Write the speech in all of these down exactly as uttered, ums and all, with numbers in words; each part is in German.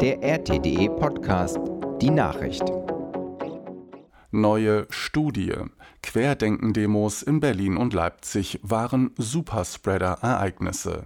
Der R T D E-Podcast Die Nachricht. Neue Studie. Querdenken-Demos in Berlin und Leipzig waren Superspreader-Ereignisse.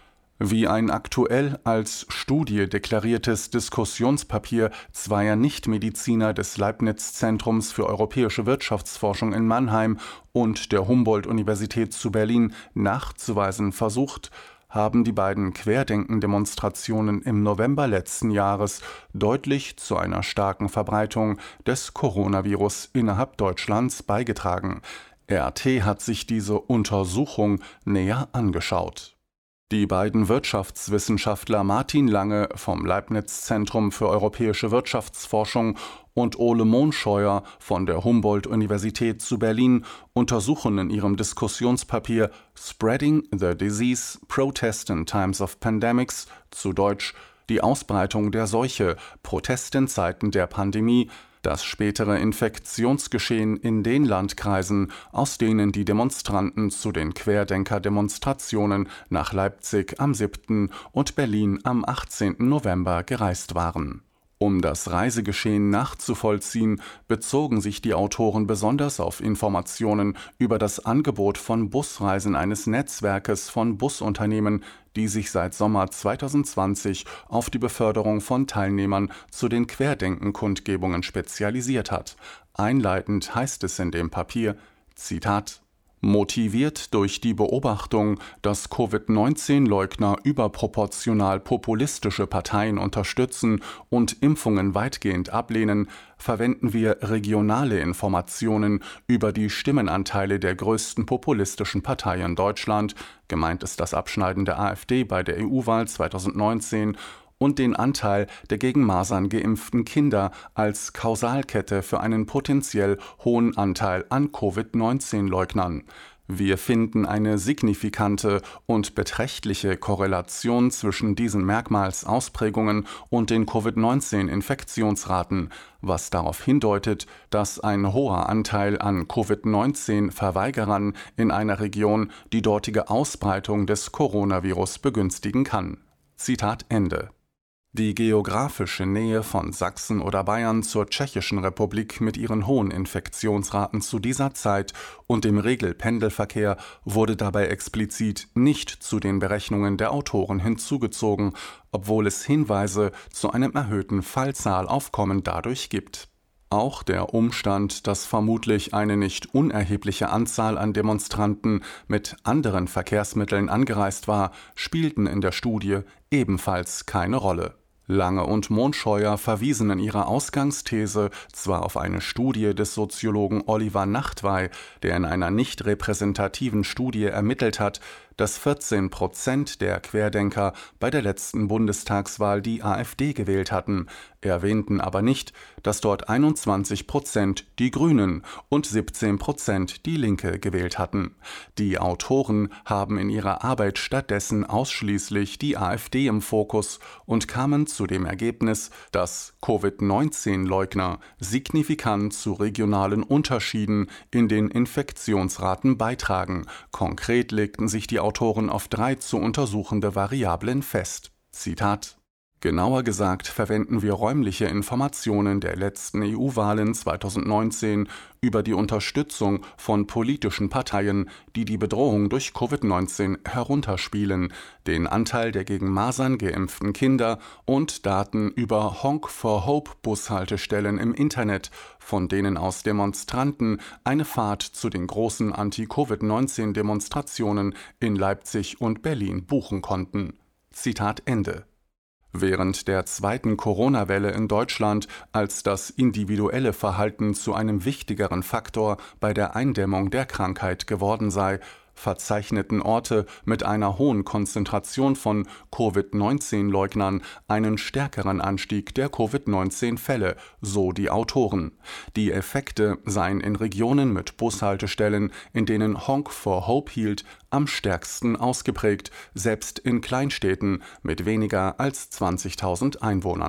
Wie ein aktuell als Studie deklariertes Diskussionspapier zweier Nichtmediziner des Leibniz-Zentrums für europäische Wirtschaftsforschung in Mannheim und der Humboldt-Universität zu Berlin nachzuweisen versucht, haben die beiden Querdenken-Demonstrationen im November letzten Jahres deutlich zu einer starken Verbreitung des Coronavirus innerhalb Deutschlands beigetragen. R T hat sich diese Untersuchung näher angeschaut. Die beiden Wirtschaftswissenschaftler Martin Lange vom Leibniz-Zentrum für europäische Wirtschaftsforschung und Ole Monscheuer von der Humboldt-Universität zu Berlin untersuchen in ihrem Diskussionspapier Spreading the Disease, Protest in Times of Pandemics, zu Deutsch die Ausbreitung der Seuche, Protest in Zeiten der Pandemie, das spätere Infektionsgeschehen in den Landkreisen, aus denen die Demonstranten zu den Querdenker-Demonstrationen nach Leipzig am siebten und Berlin am achtzehnten November gereist waren. Um das Reisegeschehen nachzuvollziehen, bezogen sich die Autoren besonders auf Informationen über das Angebot von Busreisen eines Netzwerkes von Busunternehmen, die sich seit Sommer zweitausendzwanzig auf die Beförderung von Teilnehmern zu den Querdenken-Kundgebungen spezialisiert hat. Einleitend heißt es in dem Papier, Zitat: Motiviert durch die Beobachtung, dass Covid neunzehn Leugner überproportional populistische Parteien unterstützen und Impfungen weitgehend ablehnen, verwenden wir regionale Informationen über die Stimmenanteile der größten populistischen Partei in Deutschland, gemeint ist das Abschneiden der AfD bei der E U-Wahl zweitausendneunzehn, und den Anteil der gegen Masern geimpften Kinder als Kausalkette für einen potenziell hohen Anteil an Covid neunzehn Leugnern. Wir finden eine signifikante und beträchtliche Korrelation zwischen diesen Merkmalsausprägungen und den Covid neunzehn Infektionsraten, was darauf hindeutet, dass ein hoher Anteil an Covid neunzehn Verweigerern in einer Region die dortige Ausbreitung des Coronavirus begünstigen kann. Zitat Ende. Die geografische Nähe von Sachsen oder Bayern zur Tschechischen Republik mit ihren hohen Infektionsraten zu dieser Zeit und dem Regelpendelverkehr wurde dabei explizit nicht zu den Berechnungen der Autoren hinzugezogen, obwohl es Hinweise zu einem erhöhten Fallzahlaufkommen dadurch gibt. Auch der Umstand, dass vermutlich eine nicht unerhebliche Anzahl an Demonstranten mit anderen Verkehrsmitteln angereist war, spielten in der Studie ebenfalls keine Rolle. Lange und Monscheuer verwiesen in ihrer Ausgangsthese zwar auf eine Studie des Soziologen Oliver Nachtwey, der in einer nicht repräsentativen Studie ermittelt hat, dass vierzehn Prozent der Querdenker bei der letzten Bundestagswahl die AfD gewählt hatten, erwähnten aber nicht, dass dort einundzwanzig Prozent die Grünen und siebzehn Prozent die Linke gewählt hatten. Die Autoren haben in ihrer Arbeit stattdessen ausschließlich die AfD im Fokus und kamen zu dem Ergebnis, dass Covid neunzehn Leugner signifikant zu regionalen Unterschieden in den Infektionsraten beitragen. Konkret legten sich die Autoren auf drei zu untersuchende Variablen fest. Zitat: Genauer gesagt verwenden wir räumliche Informationen der letzten E U-Wahlen zweitausendneunzehn über die Unterstützung von politischen Parteien, die die Bedrohung durch Covid neunzehn herunterspielen, den Anteil der gegen Masern geimpften Kinder und Daten über Honk for Hope Bushaltestellen im Internet, von denen aus Demonstranten eine Fahrt zu den großen Anti-Covid neunzehn Demonstrationen in Leipzig und Berlin buchen konnten. Zitat Ende. Während der zweiten Corona-Welle in Deutschland als das individuelle Verhalten zu einem wichtigeren Faktor bei der Eindämmung der Krankheit geworden sei, verzeichneten Orte mit einer hohen Konzentration von Covid neunzehn Leugnern einen stärkeren Anstieg der Covid neunzehn Fälle, so die Autoren. Die Effekte seien in Regionen mit Bushaltestellen, in denen Honk for Hope hielt, am stärksten ausgeprägt, selbst in Kleinstädten mit weniger als zwanzigtausend Einwohnern.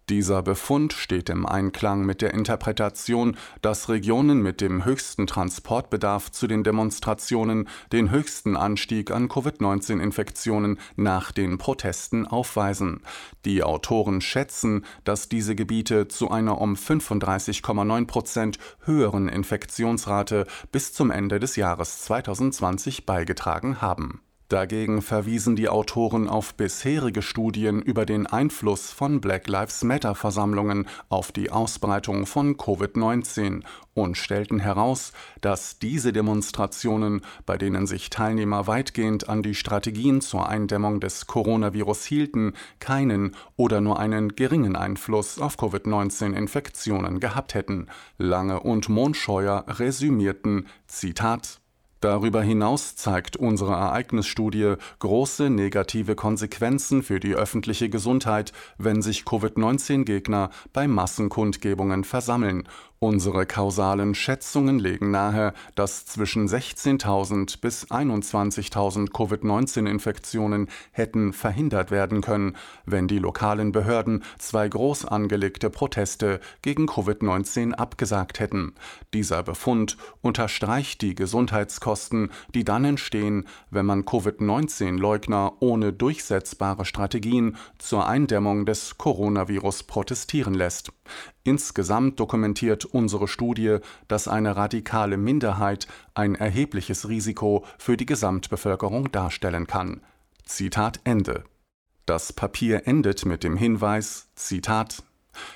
Dieser Befund steht im Einklang mit der Interpretation, dass Regionen mit dem höchsten Transportbedarf zu den Demonstrationen den höchsten Anstieg an Covid neunzehn Infektionen nach den Protesten aufweisen. Die Autoren schätzen, dass diese Gebiete zu einer um fünfunddreißig Komma neun Prozent höheren Infektionsrate bis zum Ende des Jahres zweitausendzwanzig beigetragen haben. Dagegen verwiesen die Autoren auf bisherige Studien über den Einfluss von Black Lives Matter-Versammlungen auf die Ausbreitung von Covid neunzehn und stellten heraus, dass diese Demonstrationen, bei denen sich Teilnehmer weitgehend an die Strategien zur Eindämmung des Coronavirus hielten, keinen oder nur einen geringen Einfluss auf Covid neunzehn Infektionen gehabt hätten. Lange und Mondscheuer resümierten, Zitat: Darüber hinaus zeigt unsere Ereignisstudie große negative Konsequenzen für die öffentliche Gesundheit, wenn sich Covid neunzehn Gegner bei Massenkundgebungen versammeln. Unsere kausalen Schätzungen legen nahe, dass zwischen sechzehntausend bis einundzwanzigtausend Covid neunzehn Infektionen hätten verhindert werden können, wenn die lokalen Behörden zwei groß angelegte Proteste gegen Covid neunzehn abgesagt hätten. Dieser Befund unterstreicht die Gesundheitskosten, die dann entstehen, wenn man Covid neunzehn Leugner ohne durchsetzbare Strategien zur Eindämmung des Coronavirus protestieren lässt. Insgesamt dokumentiert unsere Studie, dass eine radikale Minderheit ein erhebliches Risiko für die Gesamtbevölkerung darstellen kann. Zitat Ende. Das Papier endet mit dem Hinweis, Zitat: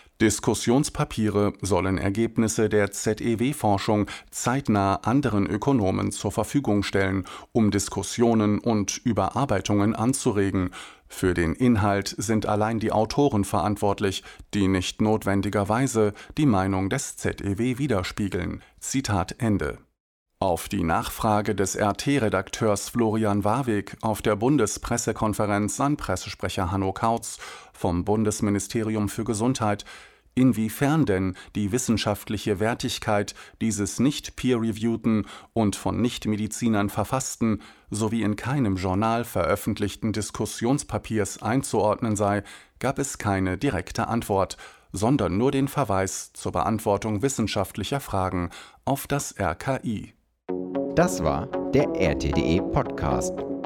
Diskussionspapiere sollen Ergebnisse der Z E W-Forschung zeitnah anderen Ökonomen zur Verfügung stellen, um Diskussionen und Überarbeitungen anzuregen. Für den Inhalt sind allein die Autoren verantwortlich, die nicht notwendigerweise die Meinung des Z E W widerspiegeln. Zitat Ende. Auf die Nachfrage des R T-Redakteurs Florian Warwick auf der Bundespressekonferenz an Pressesprecher Hanno Kautz vom Bundesministerium für Gesundheit, inwiefern denn die wissenschaftliche Wertigkeit dieses nicht peer-reviewten und von Nichtmedizinern verfassten sowie in keinem Journal veröffentlichten Diskussionspapiers einzuordnen sei, gab es keine direkte Antwort, sondern nur den Verweis zur Beantwortung wissenschaftlicher Fragen auf das R K I. Das war der R T D E Podcast.